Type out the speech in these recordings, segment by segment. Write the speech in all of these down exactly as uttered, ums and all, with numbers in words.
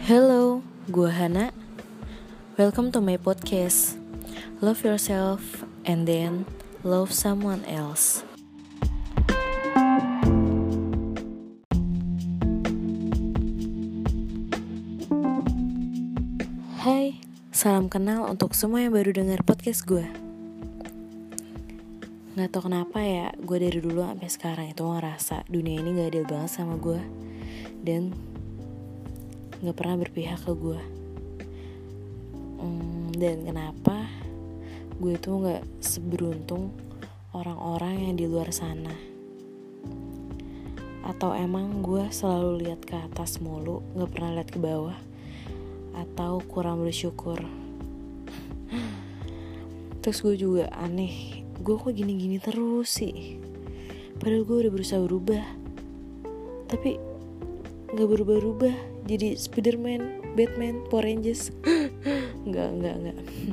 Hello, gue Hana. Welcome to my podcast. Love yourself and then love someone else. Hai, salam kenal untuk semua yang baru dengar podcast gue. Gak tau kenapa ya, gue dari dulu sampai sekarang itu ngerasa dunia ini gak adil banget sama gue. Dan gak pernah berpihak ke gue. hmm, Dan kenapa gue tuh gak seberuntung orang-orang yang di luar sana. Atau emang gue selalu lihat ke atas mulu, gak pernah lihat ke bawah, atau kurang bersyukur. Terus gue juga aneh, gue kok gini-gini terus sih. Padahal gue udah berusaha berubah, tapi gak berubah-ubah. Jadi Spiderman, Batman, Power Rangers. Enggak, enggak, enggak.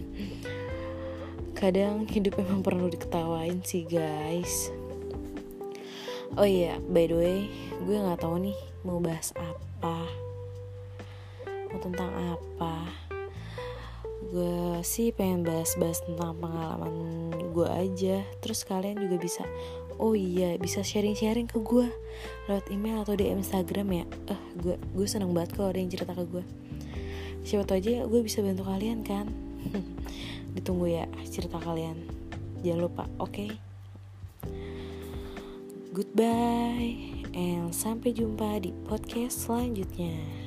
Kadang hidup emang perlu diketawain sih guys. Oh iya, by the way, gue gak tahu nih mau bahas apa, mau tentang apa. Gue sih pengen bahas-bahas tentang pengalaman gue aja. Terus kalian juga bisa, oh iya, bisa sharing-sharing ke gue lewat email atau di Instagram ya. Eh, gue gue seneng banget kalau ada yang cerita ke gue. Siapa tahu aja gue bisa bantu kalian kan. Ditunggu ya cerita kalian. Jangan lupa, oke? Okay? Goodbye and sampai jumpa di podcast selanjutnya.